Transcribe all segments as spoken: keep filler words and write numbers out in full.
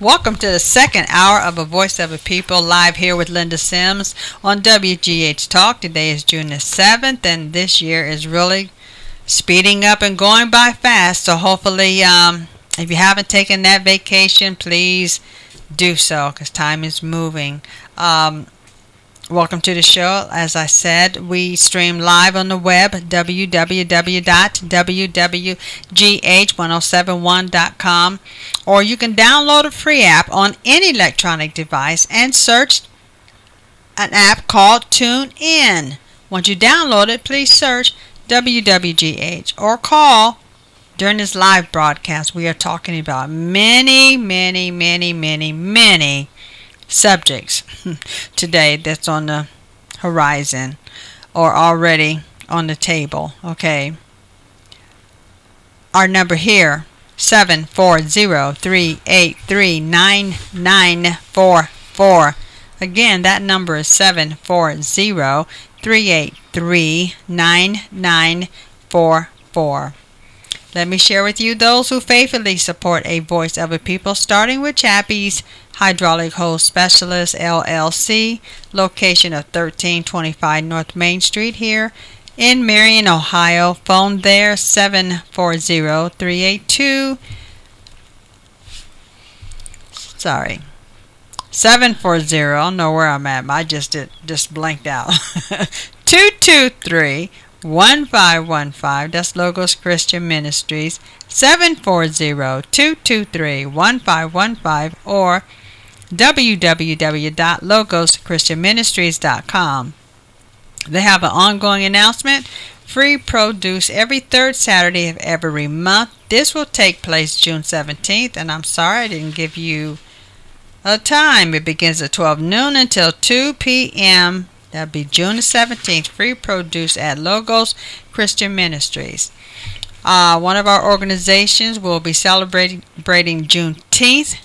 Welcome to the second hour of A Voice of a People, live here with Linda Sims on W G H Talk. Today is June the seventh, and this year is really speeding up and going by fast. So hopefully, um, if you haven't taken that vacation, please do so, because time is moving. Um, welcome to the show. As I said, we stream live on the web, w w w dot w w g h ten seventy-one dot com, or you can download a free app on any electronic device and search an app called TuneIn. Once you download it, please search W W G H or call. During this live broadcast, we are talking about many, many, many, many, many subjects today that's on the horizon or already on the table. Okay. Our number here, seven four zero, three eight three, nine nine four four. Again, that number is seven four zero, three eight three, nine nine four four. Let me share with you those who faithfully support A Voice of a People, starting with Chappie's Hydraulic Hose Specialist, L L C, location of thirteen twenty-five North Main Street here in Marion, Ohio. Phone there, seven four zero, three eight two, sorry, seven four zero, I don't know where I'm at, I just, did, just blanked out, two two three, one five one five. That's Logos Christian Ministries, seven four zero, two two three, one five one five, or w w w dot logos christian ministries dot com. They have an ongoing announcement, free produce every third Saturday of every month. This will take place June seventeenth, and I'm sorry I didn't give you a time. It begins at twelve noon until two p.m. That'll be June the seventeenth, free produce at Logos Christian Ministries. Uh, one of our organizations will be celebrating, celebrating Juneteenth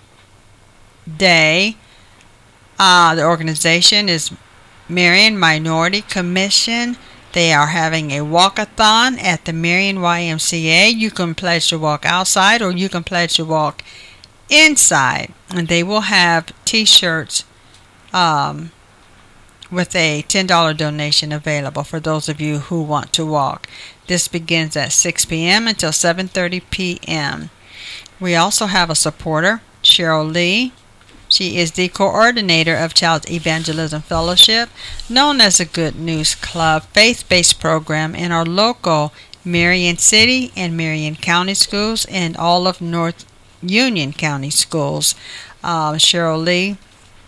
Day. Uh, the organization is Marion Minority Commission. They are having a walkathon at the Marion Y M C A. You can pledge to walk outside or you can pledge to walk inside. And they will have t-shirts um, with a ten dollars donation available for those of you who want to walk. This begins at six p.m. until seven thirty p.m. We also have a supporter, Cheryl Lee. She is the coordinator of Child Evangelism Fellowship, known as the Good News Club, faith-based program in our local Marion City and Marion County schools and all of North Union County schools. Uh, Cheryl Lee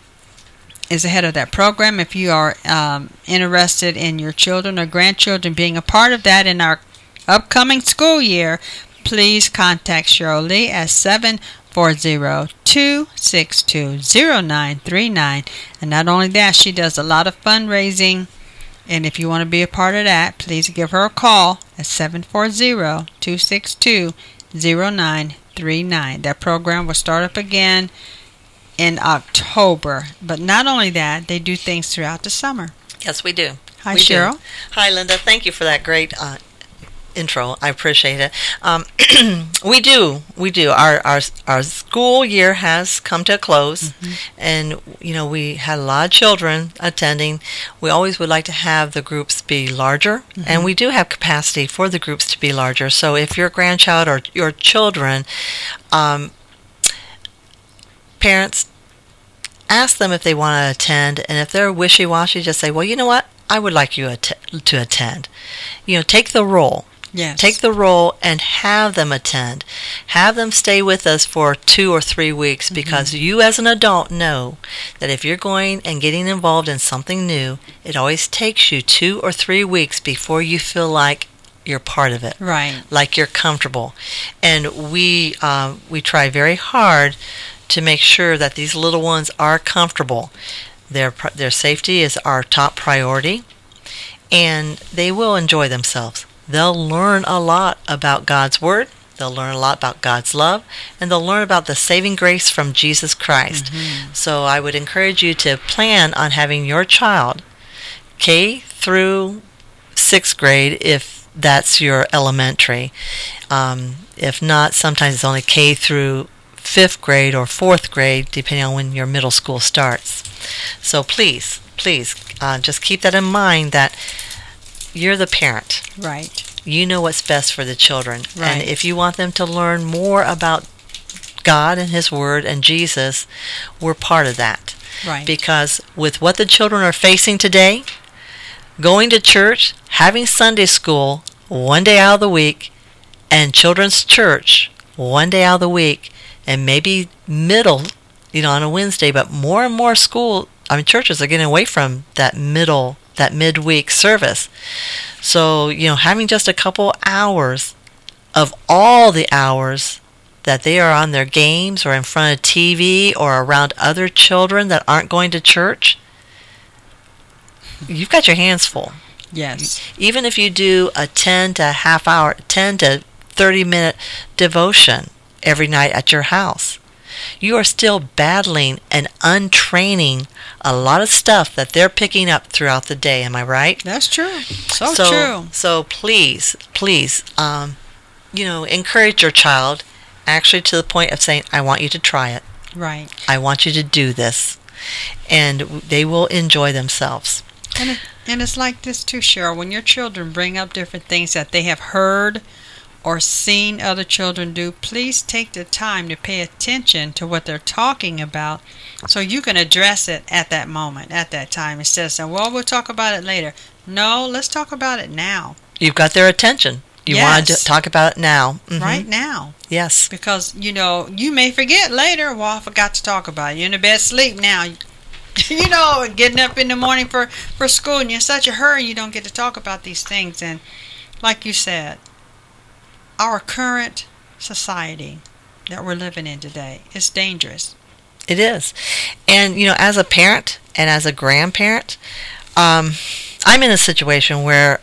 is the head of that program. If you are um, interested in your children or grandchildren being a part of that in our upcoming school year, please contact Cheryl Lee at seven four zero, two six two, zero nine three nine. And not only that, she does a lot of fundraising. And if you want to be a part of that, please give her a call at seven four zero, two six two, zero nine three nine. That program will start up again in October. But not only that, they do things throughout the summer. Yes, we do. Hi, we Cheryl. Do. Hi, Linda. Thank you for that great uh, intro. I appreciate it. Um, we do. We do. Our, our our school year has come to a close, mm-hmm. and you know we had a lot of children attending. We always would like to have the groups be larger, mm-hmm. and we do have capacity for the groups to be larger. So if your grandchild or your children, um, parents, ask them if they want to attend, and if they're wishy-washy, just say, well, you know what, I would like you att- to attend. You know, take the role. Yes. Take the role and have them attend. Have them stay with us for two or three weeks, mm-hmm. because you as an adult know that if you're going and getting involved in something new, it always takes you two or three weeks before you feel like you're part of it. Right. Like you're comfortable. And we uh, we try very hard to make sure that these little ones are comfortable. Their their safety is our top priority, and they will enjoy themselves. They'll learn a lot about God's Word, they'll learn a lot about God's love, and they'll learn about the saving grace from Jesus Christ. Mm-hmm. So I would encourage you to plan on having your child K through sixth grade, if that's your elementary. Um, if not, sometimes it's only K through fifth grade or fourth grade, depending on when your middle school starts. So please, please, uh, just keep that in mind that you're the parent. Right. You know what's best for the children. Right. And if you want them to learn more about God and His Word and Jesus, we're part of that. Right. Because with what the children are facing today, going to church, having Sunday school one day out of the week, and children's church one day out of the week, and maybe middle, you know, on a Wednesday, but more and more school, I mean, churches are getting away from that middle, that midweek service. So, you know, having just a couple hours of all the hours that they are on their games or in front of T V or around other children that aren't going to church, you've got your hands full. Yes. Even if you do a ten to half hour, ten to thirty minute devotion every night at your house, you are still battling and untraining a lot of stuff that they're picking up throughout the day. Am I right? That's true. So, so true. So please, please, um, you know, encourage your child actually to the point of saying, I want you to try it. Right. I want you to do this. And they will enjoy themselves. And, it, and it's like this too, Cheryl. When your children bring up different things that they have heard or seen other children do, please take the time to pay attention to what they're talking about so you can address it at that moment, at that time, instead of saying, well, we'll talk about it later. No, let's talk about it now. You've got their attention. You yes. want to talk about it now. Mm-hmm. Right now. Yes. Because, you know, you may forget later, well, I forgot to talk about it. You're in the bed sleep now. You know, getting up in the morning for, for school, and you're in such a hurry, you don't get to talk about these things. And like you said, our current society that we're living in today is dangerous. It is. And, you know, as a parent and as a grandparent, um, I'm in a situation where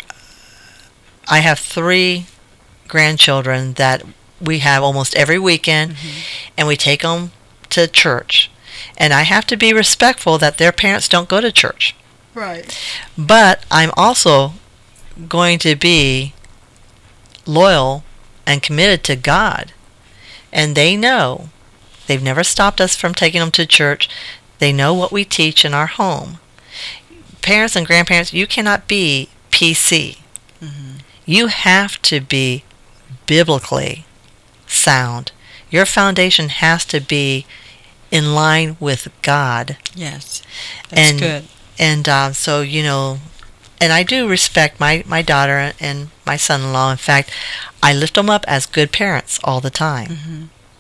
I have three grandchildren that we have almost every weekend, mm-hmm. and we take them to church. And I have to be respectful that their parents don't go to church. Right. But I'm also going to be loyal and committed to God. And they know. They've never stopped us from taking them to church. They know what we teach in our home. Parents and grandparents, you cannot be P C. Mm-hmm. You have to be biblically sound. Your foundation has to be in line with God. Yes, that's and, good. And uh, so, you know, and I do respect my, my daughter and my son-in-law. In fact, I lift them up as good parents all the time. Mm-hmm.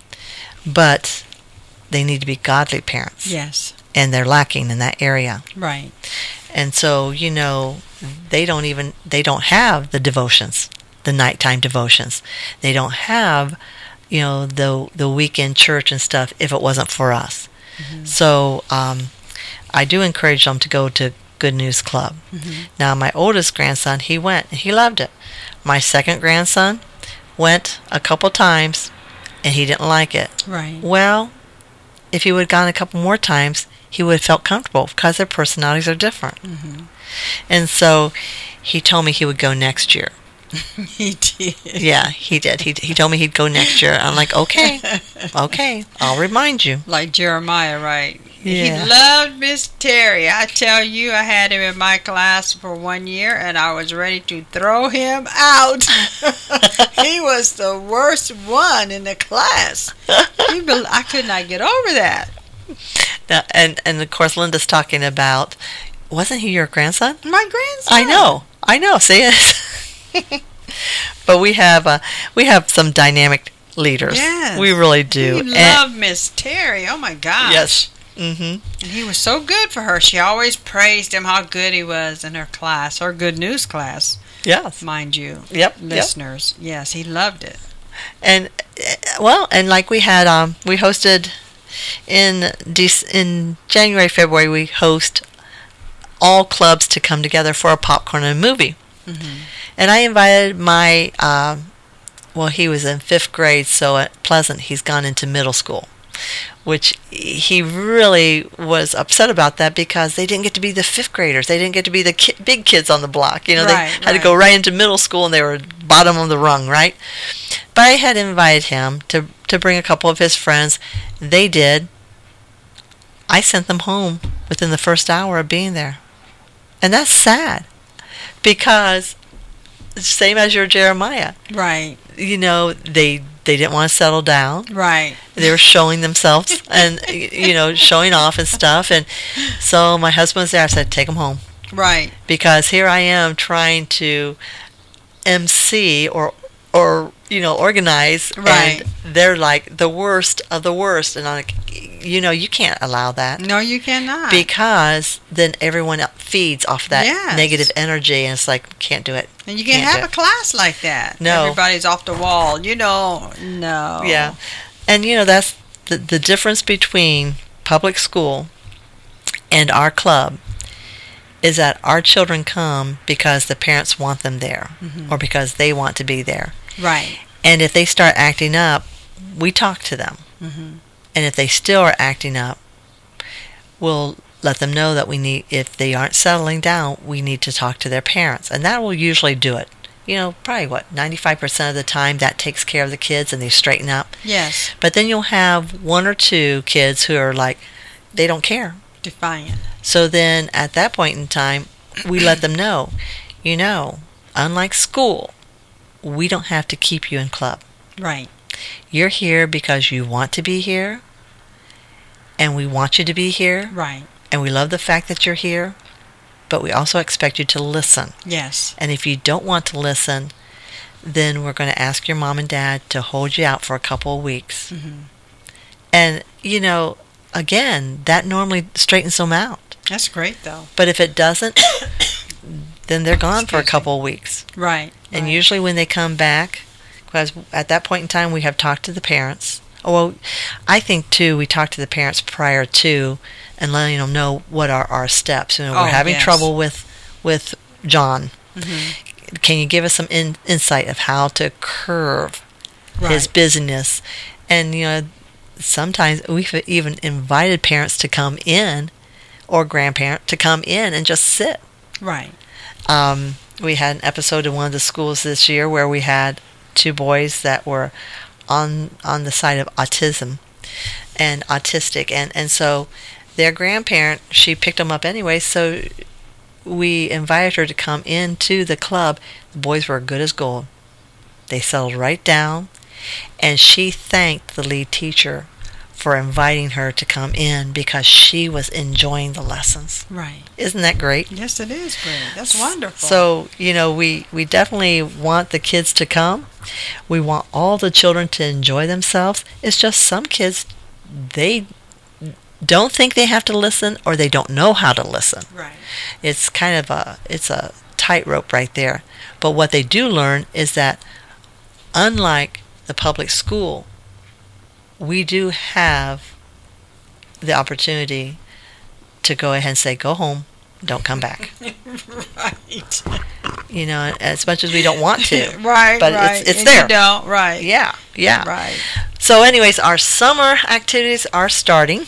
But they need to be godly parents. Yes. And they're lacking in that area. Right. And so, you know, they don't even, they don't have the devotions, the nighttime devotions. They don't have, you know, the the weekend church and stuff if it wasn't for us. Mm-hmm. So um, I do encourage them to go to Good News Club. Mm-hmm. Now, my oldest grandson, he went, and he loved it. My second grandson went a couple times, and he didn't like it. Right. Well, if he would have gone a couple more times, he would have felt comfortable because their personalities are different. Mm-hmm. And so he told me he would go next year. He did. Yeah, he did. He he told me he'd go next year. I'm like, okay, okay, I'll remind you. Like Jeremiah, right? Yeah. He loved Miss Terry. I tell you, I had him in my class for one year, and I was ready to throw him out. He was the worst one in the class. He be- I could not get over that. Now, and and of course, Linda's talking about, wasn't he your grandson? My grandson. I know, I know. See it. But we have uh, we have some dynamic leaders. Yes. We really do. He loved Miss Terry. Oh my gosh. Yes. Mm-hmm. And he was so good for her. She always praised him how good he was in her class, her good news class. Yes. Mind you. Yep. Listeners. Yep. Yes, he loved it. And well, and like we had, um, we hosted in De- in January, February, we host all clubs to come together for a popcorn and movie. Mm-hmm. And I invited my, uh, well, he was in fifth grade, so at Pleasant, he's gone into middle school, which he really was upset about that because they didn't get to be the fifth graders. They didn't get to be the ki- big kids on the block. You know, right, they had right. to go right into middle school, and they were bottom of the rung, right? But I had invited him to to bring a couple of his friends. They did. I sent them home within the first hour of being there. And that's sad. Because, same as your Jeremiah. Right. You know, they they didn't want to settle down. Right. They were showing themselves and, you know, showing off and stuff. And so my husband was there. I said, take them home. Right. Because here I am trying to M C or, or you know, organize. Right. And they're like the worst of the worst. And I'm like, you know, you can't allow that. No, you cannot. Because then everyone else feeds off that yes. negative energy. And it's like, can't do it. And you can't, can't have a class like that. No. Everybody's off the wall. You know, no. Yeah. And, you know, that's the, the difference between public school and our club is that our children come because the parents want them there mm-hmm. or because they want to be there. Right. And if they start acting up, we talk to them. Mm-hmm. And if they still are acting up, we'll let them know that we need, if they aren't settling down, we need to talk to their parents. And that will usually do it. You know, probably what, ninety-five percent of the time that takes care of the kids and they straighten up. Yes. But then you'll have one or two kids who are like, they don't care. Defiant. So then at that point in time, we let them know, you know, unlike school, we don't have to keep you in club. Right. You're here because you want to be here, and we want you to be here. Right. And we love the fact that you're here, but we also expect you to listen. Yes. And if you don't want to listen, then we're going to ask your mom and dad to hold you out for a couple of weeks. Mm-hmm. And, you know, again, that normally straightens them out. That's great, though. But if it doesn't, then they're gone Excuse for a couple me. of weeks. Right. And right. usually when they come back, because at that point in time we have talked to the parents. Oh, well, I think, too, we talked to the parents prior to and letting them know what are our steps. You know, oh, we're having yes. trouble with with John. Mm-hmm. Can you give us some in, insight of how to curb right. his busyness? And, you know, sometimes we've even invited parents to come in or grandparent to come in and just sit. Right. Um, we had an episode in one of the schools this year where we had two boys that were on on the side of autism and autistic, and, and so their grandparent, she picked them up anyway, so we invited her to come into the club. The boys were good as gold. They settled right down, and she thanked the lead teacher for inviting her to come in because she was enjoying the lessons. Right. Isn't that great? Yes, it is great. That's wonderful. So, you know, we, we definitely want the kids to come. We want all the children to enjoy themselves. It's just some kids, they don't think they have to listen or they don't know how to listen. Right. It's kind of a, it's a tightrope right there. But what they do learn is that unlike the public school, we do have the opportunity to go ahead and say, go home, don't come back. Right. You know, as much as we don't want to. right, but right. it's, it's and there. You don't, right. Yeah, yeah. Right. So anyways, our summer activities are starting.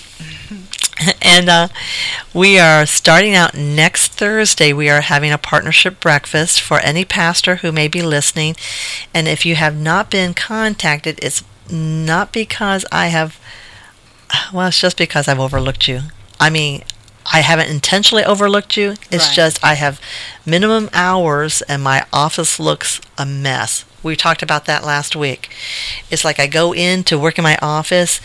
And uh, we are starting out next Thursday. We are having a partnership breakfast for any pastor who may be listening. And if you have not been contacted, it's not because I have, well, it's just because I've overlooked you. I mean, I haven't intentionally overlooked you. It's right. just I have minimum hours and my office looks a mess. We talked about that last week. It's like I go in to work in my office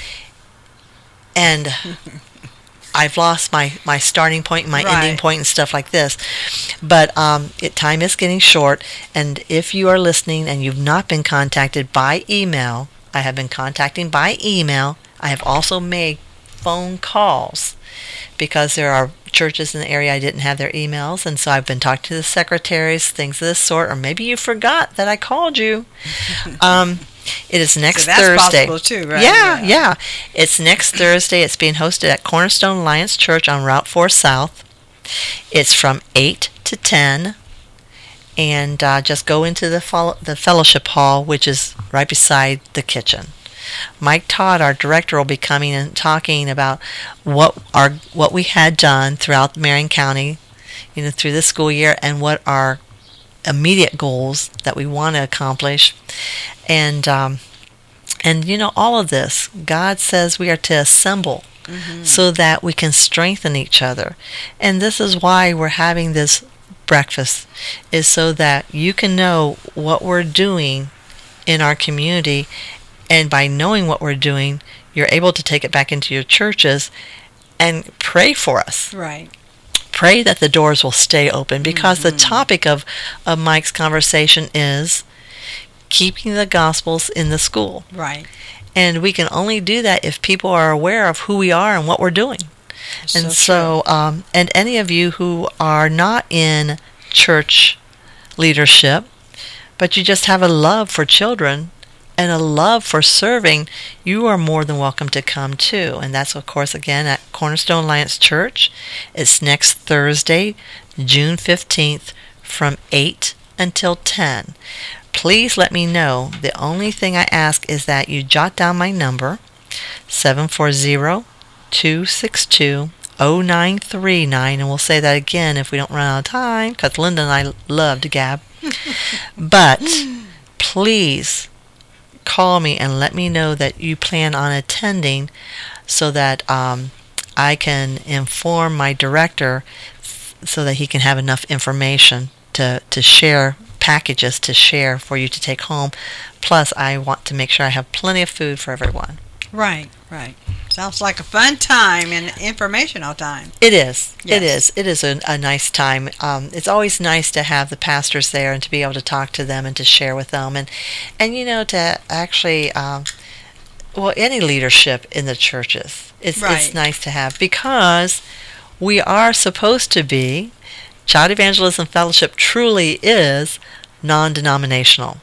and I've lost my, my starting point, my right. ending point, and stuff like this. But um, it, time is getting short, and if you are listening and you've not been contacted by email, I have been contacting by email. I have also made phone calls because there are churches in the area I didn't have their emails, and so I've been talking to the secretaries, things of this sort, or maybe you forgot that I called you. Um, it is next so that's Thursday. Possible too, right? Yeah, yeah, yeah. It's next Thursday. It's being hosted at Cornerstone Alliance Church on Route four South. It's from eight to ten. And uh, just go into the fo- the fellowship hall, which is right beside the kitchen. Mike Todd, our director, will be coming and talking about what our what we had done throughout Marion County, you know, through this school year, and what our immediate goals that we want to accomplish. And um, And you know, all of this, God says we are to assemble mm-hmm. so that we can strengthen each other. And this is why we're having this breakfast, is so that you can know what we're doing in our community, and by knowing what we're doing, you're able to take it back into your churches and pray for us. Right. Pray that the doors will stay open, because mm-hmm. the topic of, of Mike's conversation is keeping the Gospels in the school. Right. And we can only do that if people are aware of who we are and what we're doing. So and so, um, and any of you who are not in church leadership, but you just have a love for children and a love for serving, you are more than welcome to come too. And that's, of course, again, at Cornerstone Alliance Church. It's next Thursday, June fifteenth, from eight until ten. Please let me know. The only thing I ask is that you jot down my number, seven four zero, two six two, zero nine three nine, and we'll say that again if we don't run out of time, because Linda and I love to gab. But please call me and let me know that you plan on attending, so that um, I can inform my director so that he can have enough information to, to share, packages to share for you to take home. Plus, I want to make sure I have plenty of food for everyone. Right, right. Sounds like a fun time and informational time. It is. Yes. It is. It is a, a nice time. Um, it's always nice to have the pastors there and to be able to talk to them and to share with them. And, and you know, to actually, um, well, any leadership in the churches, it's, right. it's nice to have, because we are supposed to be, Child Evangelism Fellowship truly is non-denominational.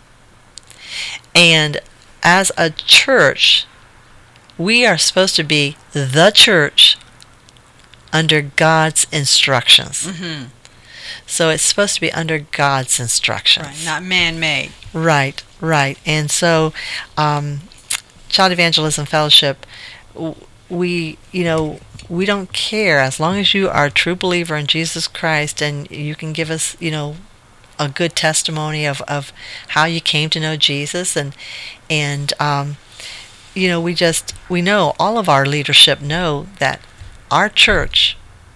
And as a church, we are supposed to be the church under God's instructions. Mm-hmm. So it's supposed to be under God's instructions. Right, not man-made. Right, right. And so um, Child Evangelism Fellowship, we, you know, we don't care as long as you are a true believer in Jesus Christ and you can give us, you know, a good testimony of, of how you came to know Jesus. And, and um, you know, we just, we know, all of our leadership know that our church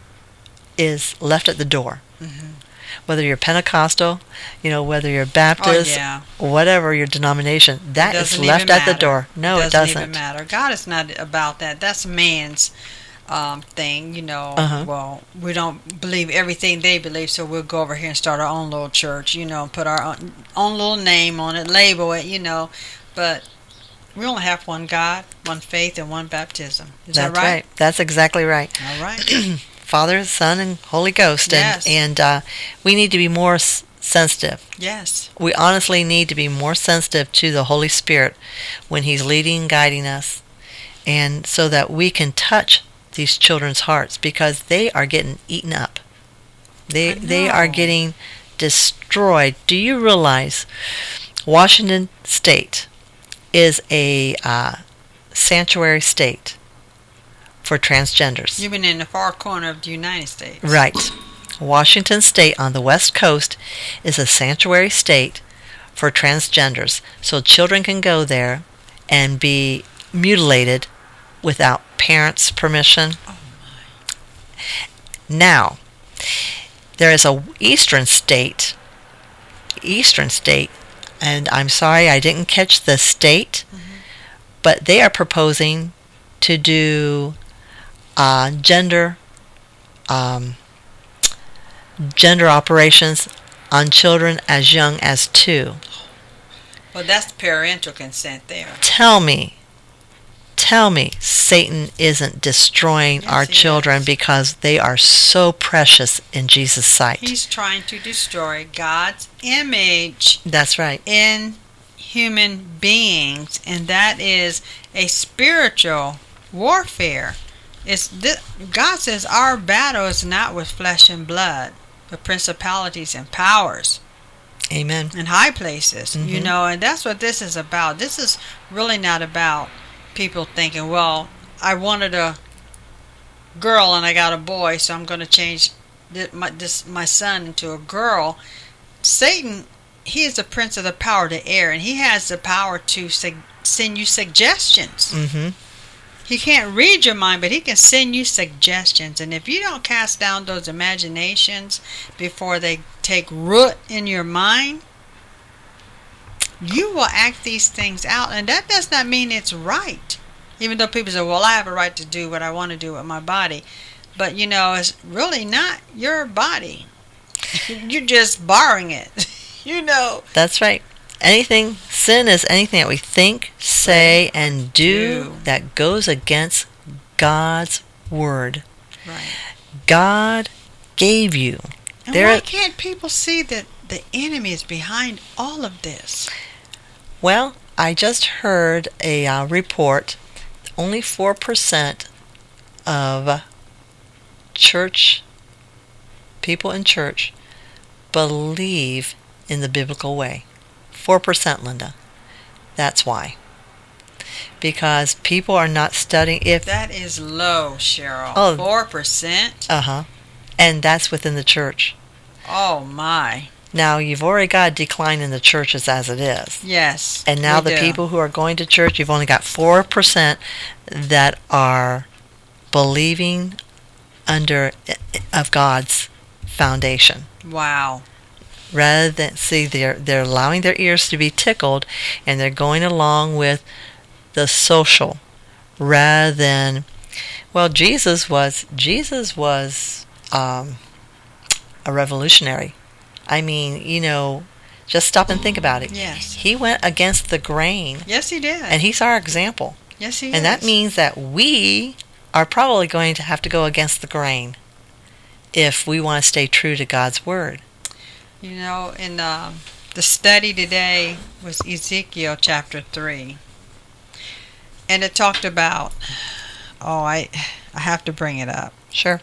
is left at the door. Mm-hmm. Whether you're Pentecostal, you know, whether you're Baptist, oh, yeah. whatever your denomination, that is left at the door. No, it doesn't, it doesn't even matter. God is not about that. That's man's um, thing, you know. Uh-huh. Well, we don't believe everything they believe, so we'll go over here and start our own little church, you know, put our own, own little name on it, label it, you know. But we only have one God, one faith, and one baptism. Is That's that right? right. That's exactly right. All right. Father, Son, and Holy Ghost. Yes. And, and uh, we need to be more s- sensitive. Yes. We honestly need to be more sensitive to the Holy Spirit when He's leading and guiding us, and so that we can touch these children's hearts, because they are getting eaten up. They they are getting destroyed. Do you realize Washington State is a uh, sanctuary state for transgenders? You mean in the far corner of the United States? Right. Washington State on the West Coast is a sanctuary state for transgenders. So children can go there and be mutilated without parents' permission. Oh my. Now, there is a eastern state, eastern state, and I'm sorry I didn't catch the state, mm-hmm. but they are proposing to do uh, gender um, gender operations on children as young as two. Well, that's parental consent there. Tell me, tell me Satan isn't destroying yes, our children is. Because they are so precious in Jesus' sight. He's trying to destroy God's image. That's right. In human beings, and that is a spiritual warfare. It's this, God says our battle is not with flesh and blood, but principalities and powers. Amen. In high places, mm-hmm. you know, and that's what this is about. This is really not about people thinking, well, I wanted a girl and I got a boy, so I'm going to change this, my, this, my son into a girl. Satan he is the prince of the power of the air, and he has the power to su- send you suggestions. Mm-hmm. He can't read your mind, but he can send you suggestions. And if you don't cast down those imaginations before they take root in your mind, you will act these things out. And that does not mean it's right. Even though people say, well, I have a right to do what I want to do with my body. But, you know, it's really not your body. You're just borrowing it. You know. That's right. Anything, sin is anything that we think, say, and do, do. that goes against God's word. Right. God gave you. And there, why can't people see that the enemy is behind all of this? Well, I just heard a uh, report. Only four percent of church, people in church, believe in the biblical way. four percent, Linda. That's why. Because people are not studying. If that is low, Cheryl. Oh, four percent? Uh-huh. And that's within the church. Oh, my. Now, you've already got a decline in the churches as it is. Yes. And now the do. people who are going to church, you've only got four percent that are believing under of God's foundation. Wow. Rather than, see, they're, they're allowing their ears to be tickled, and they're going along with the social, rather than, well, Jesus was, Jesus was um, a revolutionary. I mean, you know, just stop and think about it. Yes. He went against the grain. Yes, he did. And he's our example. Yes, he and is. And that means that we are probably going to have to go against the grain if we want to stay true to God's word. You know, in uh, the study today was Ezekiel chapter three. And it talked about, oh, I, I have to bring it up. Sure.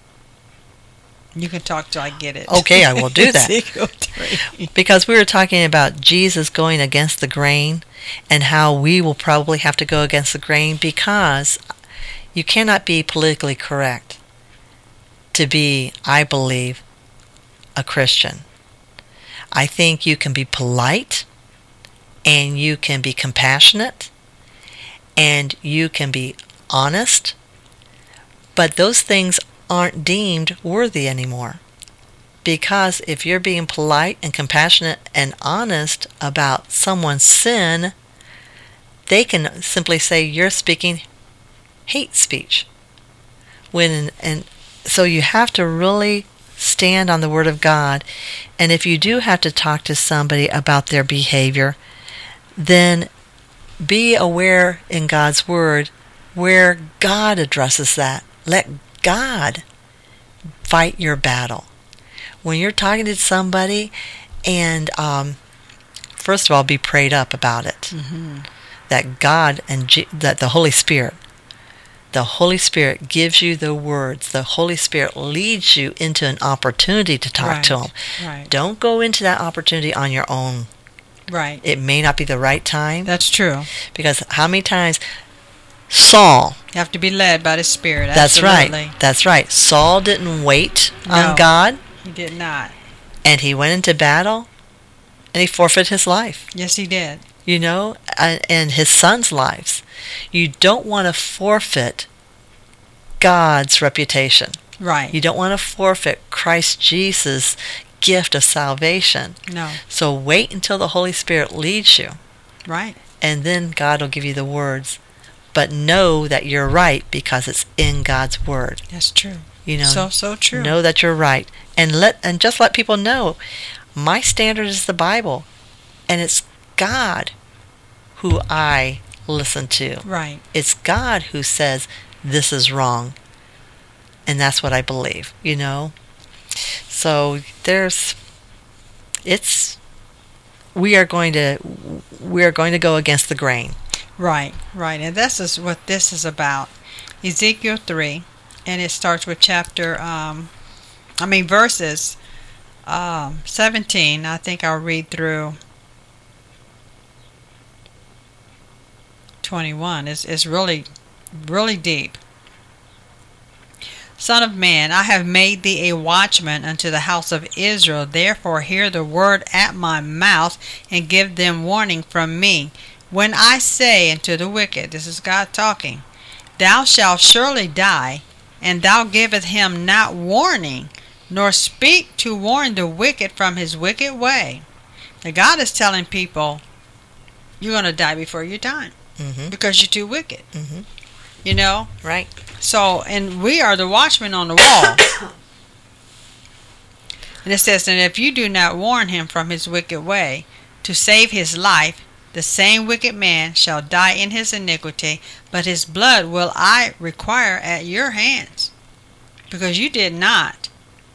You can talk till I get it. Okay, I will do that. Ezekiel three. Because we were talking about Jesus going against the grain and how we will probably have to go against the grain, because you cannot be politically correct to be, I believe, a Christian. I think you can be polite, and you can be compassionate, and you can be honest, but those things aren't deemed worthy anymore. Because if you're being polite and compassionate and honest about someone's sin, they can simply say you're speaking hate speech. When and so you have to really stand on the Word of God. And if you do have to talk to somebody about their behavior, then be aware in God's Word where God addresses that. Let God fight your battle. When you're talking to somebody, and um, first of all, be prayed up about it. Mm-hmm. That God and G- that the Holy Spirit, the Holy Spirit gives you the words. The Holy Spirit leads you into an opportunity to talk right. to Him. Right. Don't go into that opportunity on your own. Right. It may not be the right time. That's true. Because how many times Saul... You have to be led by the Spirit. That's Absolutely. right. That's right. Saul didn't wait no, on God. He did not. And he went into battle, and he forfeited his life. Yes, he did. You know, and his son's lives. You don't want to forfeit God's reputation. Right. You don't want to forfeit Christ Jesus' gift of salvation. No. So wait until the Holy Spirit leads you. Right. And then God will give you the words. But know that you're right because it's in God's Word. That's true. You know, so so true. Know that you're right, and let and just let people know. My standard is the Bible, and it's God who I listen to. Right. It's God who says this is wrong, and that's what I believe. You know, so there's, it's, we are going to we are going to go against the grain. Right, right. And this is what this is about. Ezekiel three, and it starts with chapter, um, I mean, verses um, seventeen. I think I'll read through twenty-one. It's, it's really, really deep. Son of man, I have made thee a watchman unto the house of Israel. Therefore hear the word at my mouth, and give them warning from me. When I say unto the wicked, this is God talking, thou shalt surely die, and thou givest him not warning, nor speak to warn the wicked from his wicked way. Now God is telling people, you're going to die before your time, Mm-hmm. because you're too wicked. Mm-hmm. You know? Right. So, and we are the watchmen on the wall. And it says, and if you do not warn him from his wicked way, to save his life, the same wicked man shall die in his iniquity, but his blood will I require at your hands, because you did not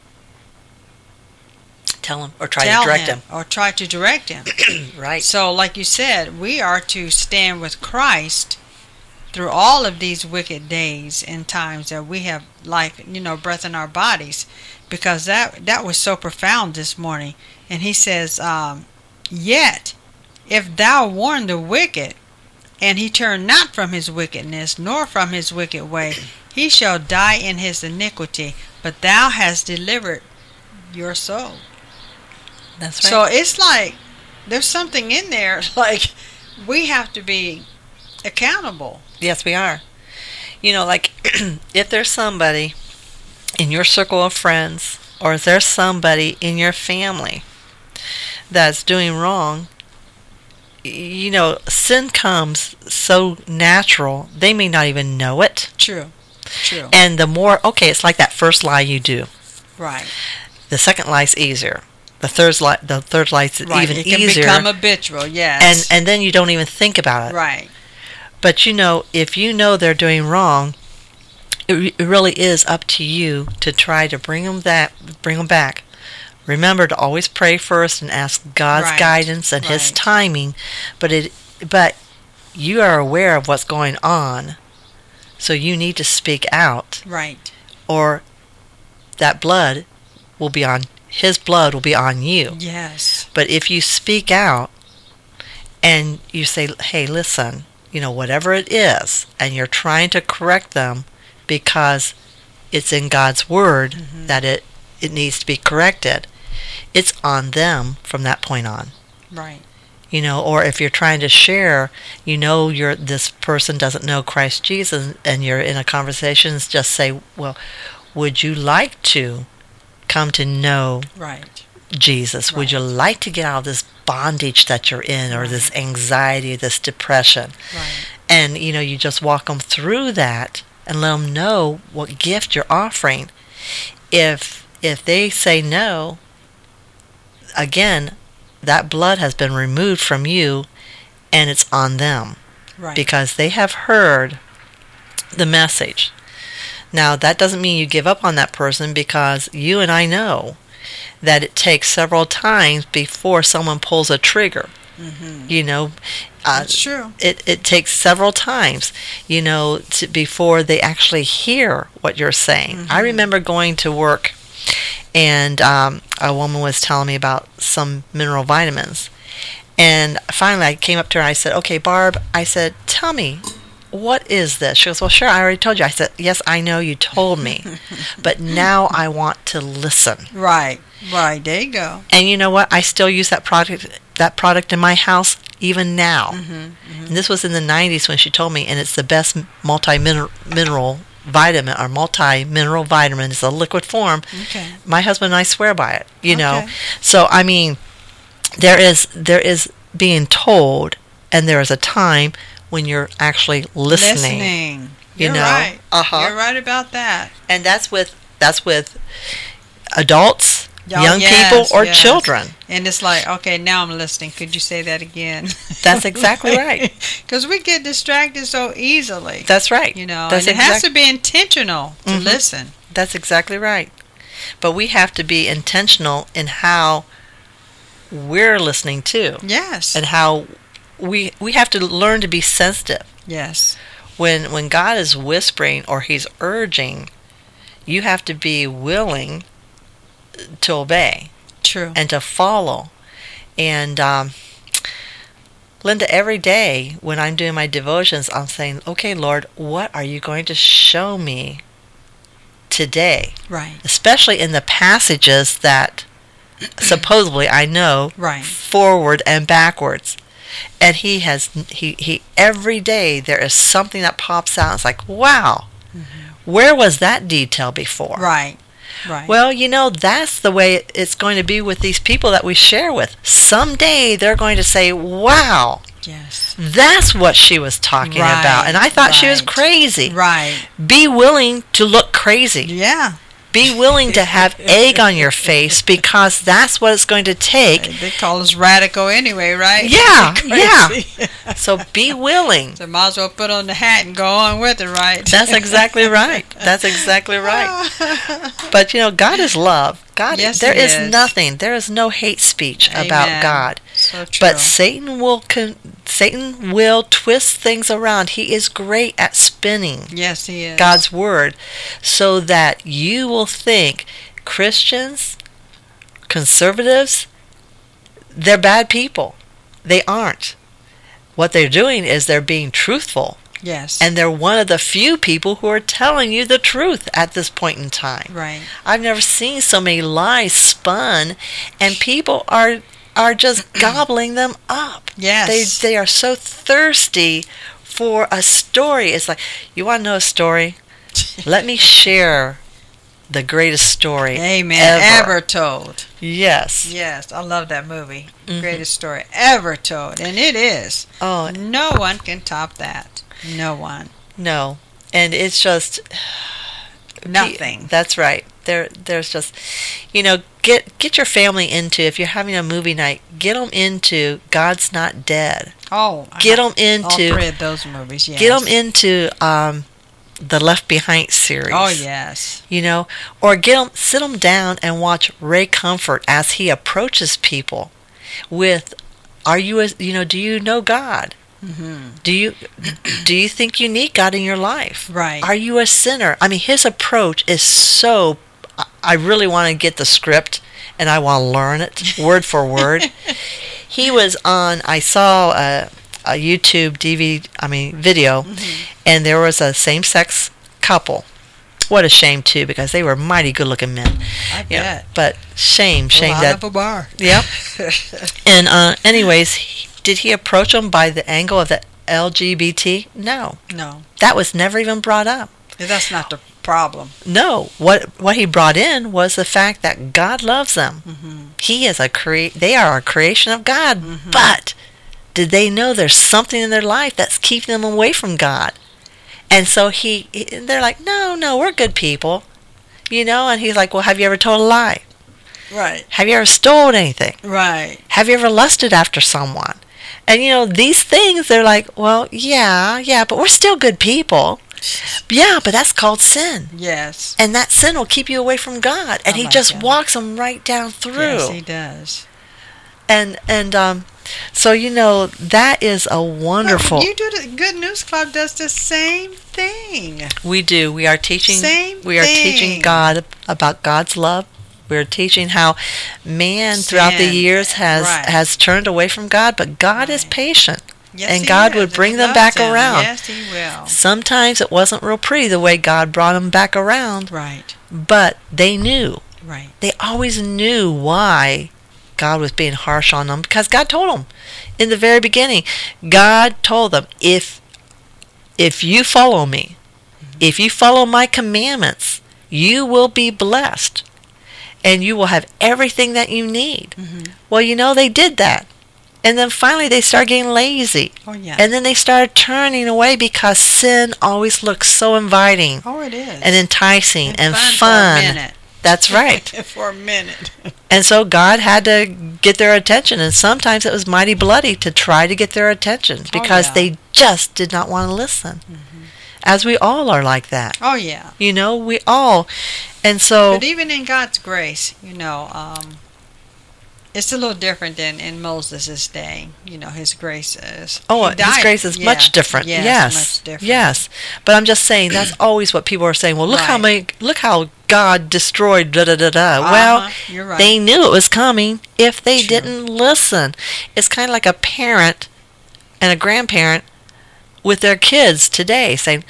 Tell him or try tell to direct him, him. or try to direct him. Right. So, like you said, we are to stand with Christ through all of these wicked days and times that we have life, you know, breath in our bodies, because that that was so profound this morning. And he says, um, yet, if thou warn the wicked, and he turn not from his wickedness, nor from his wicked way, he shall die in his iniquity, but thou hast delivered your soul. That's right. So it's like, there's something in there, like, we have to be accountable. Yes, we are. You know, like, if there's somebody in your circle of friends, or is there somebody in your family that's doing wrong, you know, sin comes so natural, they may not even know it. True. True. And the more, okay, it's like that first lie you do. Right. The second lie's easier. The third lie, the third lie's Right. even it can easier. become habitual, yes. and and then you don't even think about it. Right. But you know, if you know they're doing wrong, it, re- it really is up to you to try to bring them that, bring them back. Remember to always pray first and ask God's Right. guidance and His Right. timing. But it, but you are aware of what's going on, so you need to speak out, Right. or that blood will be on His blood will be on you. Yes. But if you speak out and you say, "Hey, listen, you know, whatever it is," and you're trying to correct them because it's in God's word Mhm. that it, it needs to be corrected, it's on them from that point on. Right. You know, or if you're trying to share, you know, you're this person doesn't know Christ Jesus, and you're in a conversation, just say, "Well, would you like to come to know Right. Jesus? Would you like to get out of this bondage that you're in, or this anxiety, this depression?" Right. And, you know, you just walk them through that and let them know what gift you're offering. If if they say no, again, that blood has been removed from you, and it's on them, Right. because they have heard the message. Now, that doesn't mean you give up on that person, because you and I know that it takes several times before someone pulls a trigger. Mm-hmm. You know, uh, That's true. it, it takes several times, you know, to, before they actually hear what you're saying. Mm-hmm. I remember going to work, and um, a woman was telling me about some mineral vitamins. And finally I came up to her and I said, "Okay, Barb," I said, "tell me, what is this?" She goes, "Well, sure, I already told you." I said, "Yes, I know you told me, but now I want to listen." Right. Right. There you go. And you know what? I still use that product that product in my house even now. Mm-hmm. Mm-hmm. And this was in the nineties when she told me, and it's the best multi-mineral vitamin, or multi-mineral vitamin. It's a liquid form. Okay. My husband and I swear by it, you know. Okay. So, I mean, there is there is being told, and there is a time when you're actually listening. Listening. You You're know? right. Uh-huh. You're right about that. And that's with that's with adults, Oh, young yes, people, or yes. children. And it's like, okay, now I'm listening. Could you say that again? That's exactly right. Because we get distracted so easily. That's right. You know, That's and it has exact- to be intentional to Mhm. listen. That's exactly right. But we have to be intentional in how we're listening too, Yes. and how we we have to learn to be sensitive. Yes. When when God is whispering or He's urging, you have to be willing to obey True. and to follow. And um, Linda, every day when I'm doing my devotions, I'm saying, "Okay, Lord, what are you going to show me today. Right. Especially in the passages that supposedly I know Right. forward and backwards. And he has, he, he every day there is something that pops out. It's like, wow, mm-hmm. where was that detail before? Right. Right. Well, you know, that's the way it's going to be with these people that we share with. Someday they're going to say, wow, yes, that's what she was talking right. about. And I thought right. she was crazy. Right. Be willing to look crazy. Yeah. Be willing to have egg on your face, because that's what it's going to take. They call us radical anyway, right? Yeah, yeah. So be willing. So might as well put on the hat and go on with it, right? That's exactly right. That's exactly right. But, you know, God is love. God, yes, there he is, is nothing. There is no hate speech Amen. About God. So true. But Satan will con- Satan will twist things around. He is great at spinning. Yes, he is. God's word, so that you will think Christians, conservatives, they're bad people. They aren't. What they're doing is they're being truthful. Yes. And they're one of the few people who are telling you the truth at this point in time. Right. I've never seen so many lies spun, and people are are just gobbling them up. Yes. They they are so thirsty for a story. It's like, you want to know a story? Let me share the greatest story Amen. ever. Ever told. Yes. Yes, I love that movie. Mm-hmm. Greatest story ever told, and it is. Oh, no one can top that. No one. no. And it's just Nothing. That's right. There, there's just, you know, get get your family into, if you're having a movie night, get them into God's Not Dead. Oh, Get I, them into all three of those movies. Yes. Get them into um, the Left Behind series. Oh yes. You know, or get them, sit them down and watch Ray Comfort as he approaches people with, "Are you a, you know, do you know God? Mm-hmm. Do you do you think you need God in your life? Right. Are you a sinner?" I mean, his approach is so. I really want to get the script and I want to learn it word for word. He was on. I saw a, a YouTube D V D. I mean video, mm-hmm. and there was a same-sex couple. What a shame too, because they were mighty good-looking men. I You know, bet. but shame, shame a lot that. of a bar. Yep. And uh, anyways, he, did he approach them by the angle of the L G B T? No. No. That was never even brought up. That's not the problem. No. What what he brought in was the fact that God loves them. Mm-hmm. He is a crea- They are a creation of God. Mm-hmm. But did they know there's something in their life that's keeping them away from God? And so he, he they're like, no, no, we're good people. You know, and he's like, well, have you ever told a lie? Right. Have you ever stolen anything? Right. Have you ever lusted after someone? And, you know, these things, they're like, well, yeah, yeah, but we're still good people. Yeah, but that's called sin. Yes. And that sin will keep you away from God. And Oh he my just God. walks them right down through. Yes, he does. And, and um, so, you know, that is a wonderful... Well, you do the Good News Club does the same thing. We do. We are teaching... Same We are teaching thing. God about God's love. We're teaching how man throughout the Sin. years has, Right. has turned away from God, but God is Right. patient. Yes, And he God is, would and bring he them loves back them. around. Yes, he will. Sometimes it wasn't real pretty the way God brought them back around, Right. but they knew. Right. They always knew why God was being harsh on them, because God told them in the very beginning. God told them, if if you follow me, mm-hmm. if you follow my commandments, you will be blessed and you will have everything that you need. Mm-hmm. Well, you know, they did that. And then finally they started getting lazy. Oh, yeah. And then they started turning away because sin always looks so inviting Oh, it is. and enticing And and fun fun. for a minute. That's right. For a minute. And so God had to get their attention, and sometimes it was mighty bloody to try to get their attention because yeah. they just did not want to listen. Mm-hmm. As we all are like that. Oh, yeah. You know, we all. And so... But even in God's grace, you know, um, it's a little different than in Moses' day. You know, his grace is... Oh, he his died- grace is yeah, much different. Yes, Yes, much different. yes. But I'm just saying that's always what people are saying. Well, look how Right. many, look how God destroyed da da da da. Uh-huh, Well, you're right. they knew it was coming if they True. didn't listen. It's kind of like a parent and a grandparent with their kids today saying,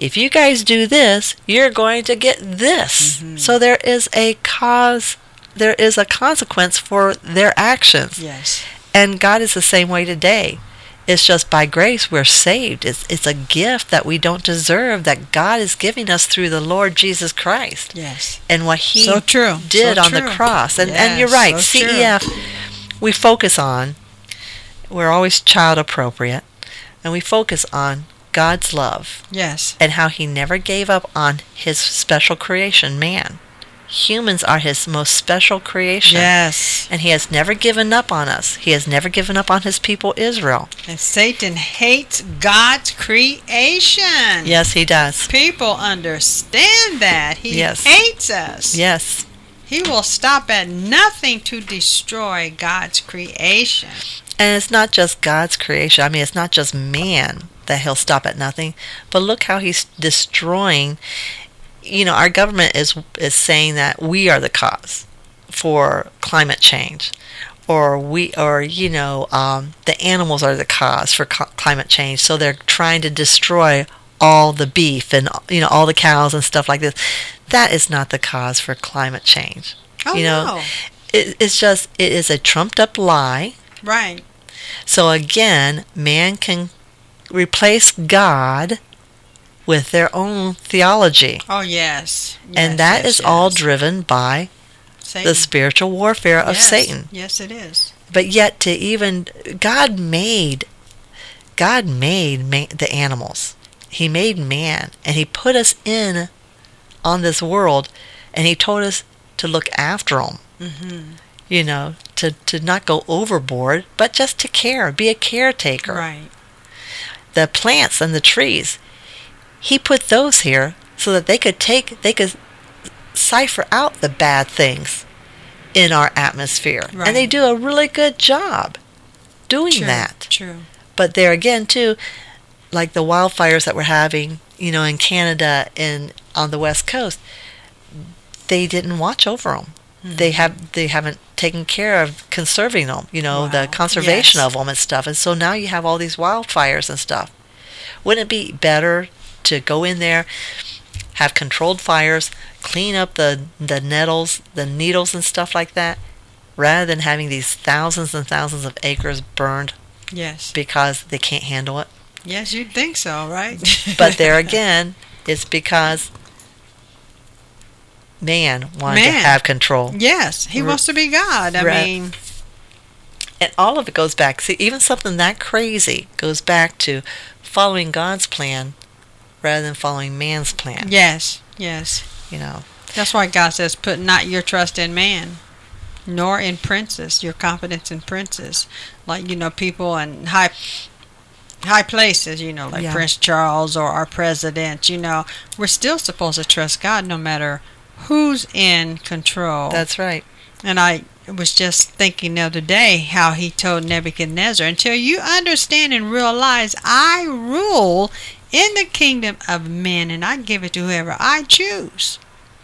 if you guys do this, you're going to get this. Mm-hmm. So there is a cause, there is a consequence for their actions. Yes. And God is the same way today. It's just by grace we're saved. It's it's a gift that we don't deserve, that God is giving us through the Lord Jesus Christ. Yes. And what He so true. did so on true. the cross. And, yes, and you're right, so C E F, we focus on, we're always child appropriate, and we focus on God's love. Yes. And how He never gave up on His special creation, man. Humans are His most special creation. Yes. And He has never given up on us. He has never given up on His people, Israel. And Satan hates God's creation. Yes, he does. People understand that. He yes. hates us. Yes. He will stop at nothing to destroy God's creation. And it's not just God's creation. I mean, it's not just man that He'll stop at nothing. But look how He's destroying. You know, our government is is saying that we are the cause for climate change, or we, or you know, um, the animals are the cause for co- climate change. So they're trying to destroy all the beef and you know all the cows and stuff like this. That is not the cause for climate change. Oh you know, no! It, it's just it is a trumped up lie. Right. So again, man can replace God with their own theology. Oh, yes. yes and that yes, is yes. all driven by Satan. the spiritual warfare of yes. Satan. Yes, it is. But yet to even, God made, God made ma- the animals. He made man, and He put us in on this world, and He told us to look after them. Mm-hmm. You know, to, to not go overboard, but just to care, be a caretaker. Right. The plants and the trees, He put those here so that they could take, they could cipher out the bad things in our atmosphere. Right. And they do a really good job doing True. that. True. But there again, too, like the wildfires that we're having, you know, in Canada and on the West Coast, they didn't watch over them. Mm-hmm. They have, they haven't taken care of conserving them, you know, wow. the conservation yes. of them and stuff. And so now you have all these wildfires and stuff. Wouldn't it be better to go in there, have controlled fires, clean up the, the nettles, the needles and stuff like that, rather than having these thousands and thousands of acres burned? Yes. Because they can't handle it. Yes, you'd think so, right? But there again, it's because man wanted man. to have control. Yes, he R- wants to be God. I right. mean... And all of it goes back. See, even something that crazy goes back to following God's plan rather than following man's plan. Yes, yes. You know. That's why God says, put not your trust in man, nor in princes, your confidence in princes. Like, you know, people in high high places, you know, like yeah. Prince Charles or our president, you know, we're still supposed to trust God no matter who's in control. That's right. And I was just thinking the other day how he told Nebuchadnezzar, until you understand and realize I rule in the kingdom of men and I give it to whoever I choose.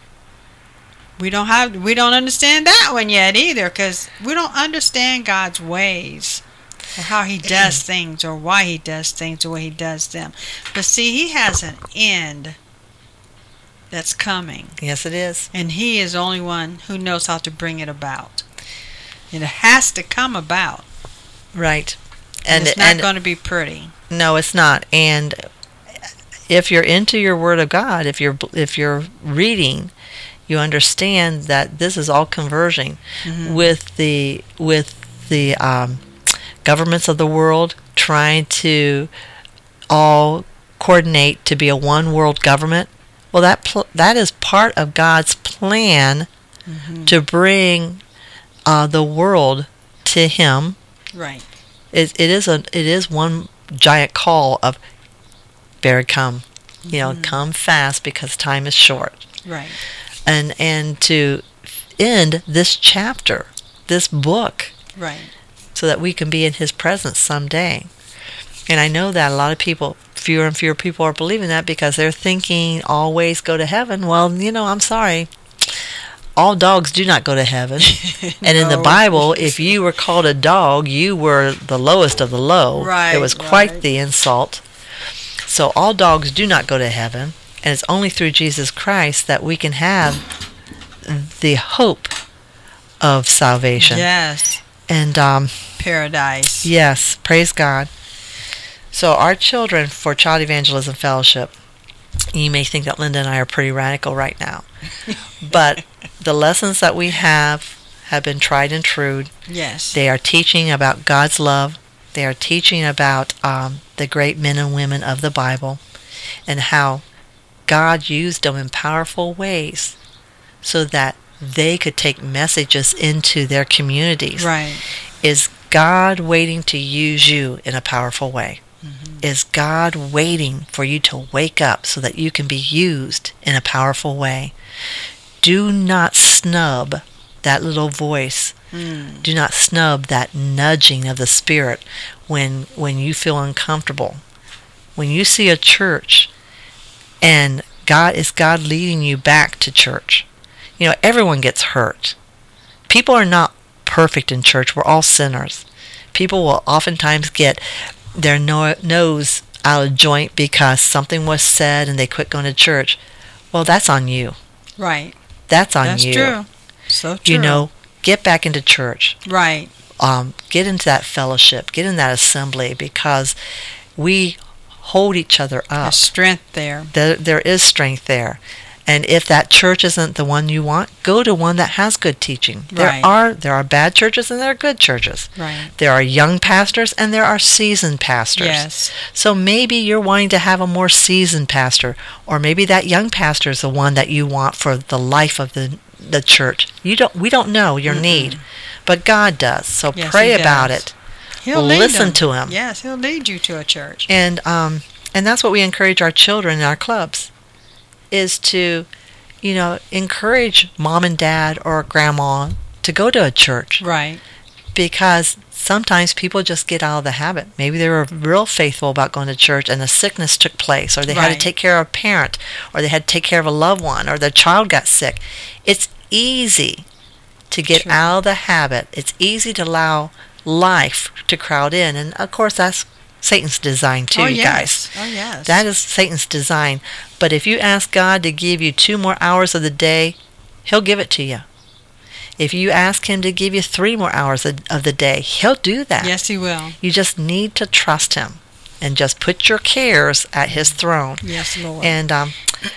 We don't have, we don't understand that one yet either, because we don't understand God's ways or how He does things or why He does things the way He does them. But see, He has an end that's coming. Yes, it is. And He is the only one who knows how to bring it about. And it has to come about. Right. And, and it's not going to be pretty. No, it's not. And if you're into your Word of God, if you're if you're reading, you understand that this is all converging mm-hmm. with the with the um, governments of the world trying to all coordinate to be a one world government. Well, that pl- that is part of God's plan mm-hmm. to bring uh, the world to Him. Right. It it is a it is one giant call of better come, you know, mm-hmm. come fast because time is short. Right. And and to end this chapter, this book, right, so that we can be in His presence someday. And I know that a lot of people, fewer and fewer people are believing that because they're thinking all ways go to heaven. Well, you know, I'm sorry. All dogs do not go to heaven. And no. in the Bible, if you were called a dog, you were the lowest of the low. Right, it was quite right. the insult. So all dogs do not go to heaven, and it's only through Jesus Christ that we can have the hope of salvation. Yes. And um, paradise. Yes, praise God. So our children for Child Evangelism Fellowship, you may think that Linda and I are pretty radical right now, but the lessons that we have have been tried and true. Yes. They are teaching about God's love. They are teaching about um, the great men and women of the Bible and how God used them in powerful ways so that they could take messages into their communities. Right. Is God waiting to use you in a powerful way? Mm-hmm. Is God waiting for you to wake up so that you can be used in a powerful way? Do not snub that little voice. Mm. Do not snub that nudging of the Spirit when when you feel uncomfortable. When you see a church and God is God leading you back to church. You know, everyone gets hurt. People are not perfect in church. We're all sinners. People will oftentimes get their no- nose out of joint because something was said and they quit going to church. Well, that's on you. Right. That's on that's you. That's true. So true. You know, get back into church. Right. Um, get into that fellowship. Get in that assembly because we hold each other up. There's strength there. There, there is strength there. And if that church isn't the one you want, go to one that has good teaching. There Right. are there are bad churches and there are good churches. Right. There are young pastors and there are seasoned pastors. Yes. So maybe you're wanting to have a more seasoned pastor, or maybe that young pastor is the one that you want for the life of the the church. You don't. We don't know your Mm-mm. need, but God does. So yes, pray he about does. it. He'll listen lead to Him. Yes, He'll lead you to a church. And um and that's what we encourage our children in our clubs, is to, you know, encourage mom and dad or grandma to go to a church. Right. Because sometimes people just get out of the habit. Maybe they were real faithful about going to church and a sickness took place, or they right. had to take care of a parent, or they had to take care of a loved one, or their child got sick. It's easy to get True. out of the habit. It's easy to allow life to crowd in. And of course that's Satan's design too, oh, you yes. guys. Oh, yes. That is Satan's design. But if you ask God to give you two more hours of the day, He'll give it to you. If you ask Him to give you three more hours of, of the day, He'll do that. Yes, He will. You just need to trust Him and just put your cares at His throne. Yes, Lord. And um,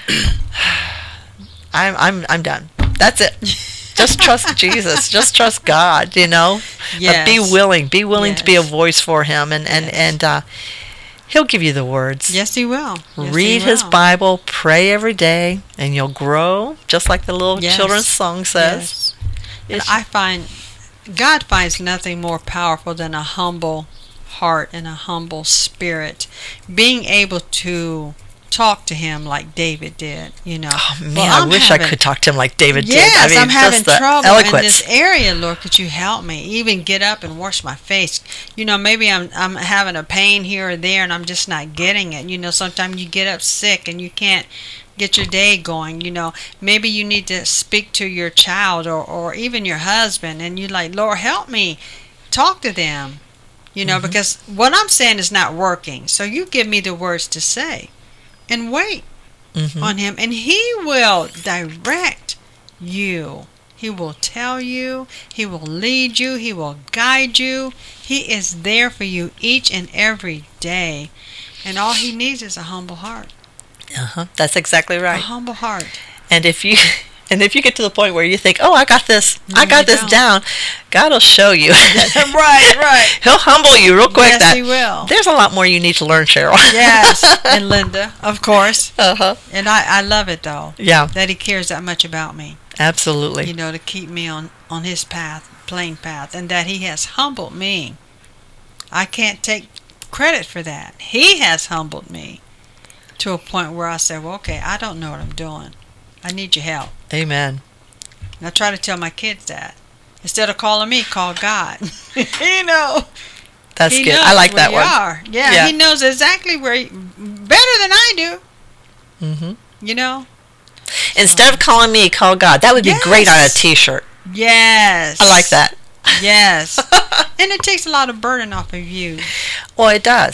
I'm I'm I'm done. That's it. Just trust Jesus. Just trust God, you know. Yes. Uh, be willing. Be willing yes. to be a voice for Him, and and yes. and uh, He'll give you the words. Yes, He will. Yes, Read he will. His Bible. Pray every day, and you'll grow, just like the little yes. children's song says. Yes. And I find God finds nothing more powerful than a humble heart and a humble spirit. Being able to talk to Him like David did, you know. Oh man, well, I wish having, I could talk to Him like David yes, did. I mean, I'm having just the trouble eloquence. in this area, Lord. Could you help me? Even get up and wash my face. You know, maybe I'm I'm having a pain here or there, and I'm just not getting it. You know, sometimes you get up sick and you can't get your day going. You know, maybe you need to speak to your child or or even your husband, and you're like, Lord, help me. Talk to them. You know, mm-hmm. because what I'm saying is not working. So you give me the words to say, and wait. Mm-hmm. on Him, and He will direct you. He will tell you. He will lead you. He will guide you. He is there for you each and every day, and all He needs is a humble heart. Uh-huh. That's exactly right. A humble heart. And if you and if you get to the point where you think, "Oh, I got this. No, I got this don't. down," God will show you. right, right. He'll humble you real quick. Yes, that, He will. There's a lot more you need to learn, Cheryl. Yes, and Linda, of course. Uh-huh. And I, I love it, though. Yeah. That He cares that much about me. Absolutely. You know, to keep me on, on His path, plain path, and that He has humbled me. I can't take credit for that. He has humbled me to a point where I say, well, okay, I don't know what I'm doing. I need your help. Amen. And I try to tell my kids that. Instead of calling me, call God. you know. That's he good. Knows I like where that you one. Are. Yeah, yeah, He knows exactly where you, better than I do. Mm-hmm. You know? Instead so. of calling me, call God. That would be Yes. great on a t-shirt. Yes. I like that. Yes. And it takes a lot of burden off of you. Well, it does.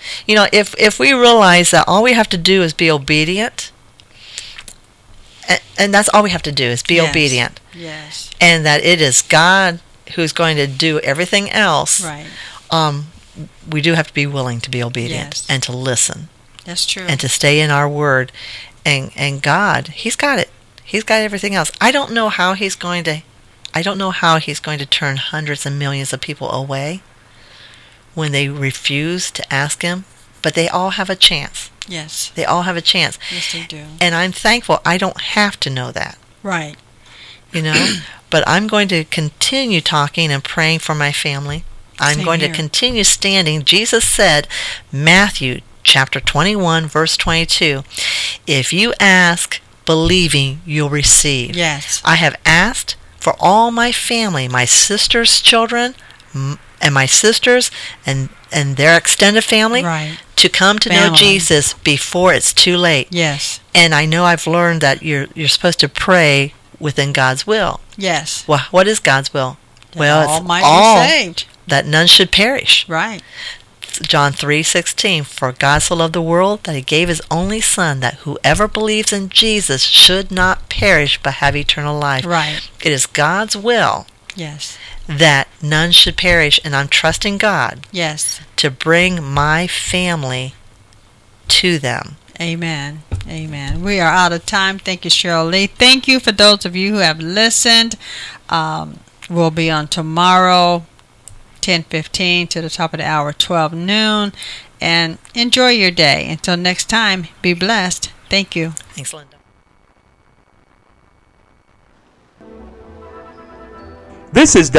You know, if, if we realize that all we have to do is be obedient, and, and that's all we have to do is be Yes. obedient, Yes. and that it is God who's going to do everything else, Right. um, we do have to be willing to be obedient Yes. and to listen That's true. and to stay in our word. And, and God, He's got it. He's got everything else. I don't know how He's going to, I don't know how He's going to turn hundreds and millions of people away when they refuse to ask Him, but they all have a chance. Yes. They all have a chance. Yes, they do. And I'm thankful I don't have to know that, Right. you know. But I'm going to continue talking and praying for my family. I'm Same going here. to continue standing. Jesus said, Matthew chapter twenty-one, verse twenty-two, if you ask, believing, you'll receive. Yes. I have asked for all my family, my sister's children, m- and my sisters, and, and their extended family, Right. to come to know Family. Jesus before it's too late. Yes. And I know I've learned that you're you're supposed to pray within God's will. Yes. Well, what is God's will? That Well, all it's might all be saved. that none should perish. Right. John three sixteen, for God so loved the world that He gave His only Son, that whoever believes in Jesus should not perish but have eternal life. Right. It is God's will Yes. that none should perish, and I'm trusting God Yes. to bring my family to them. Amen. Amen. We are out of time. Thank you, Cheryl Lee. Thank you for those of you who have listened. Um, we'll be on tomorrow, ten fifteen to the top of the hour, twelve noon. And enjoy your day. Until next time, be blessed. Thank you. Thanks, Linda. This is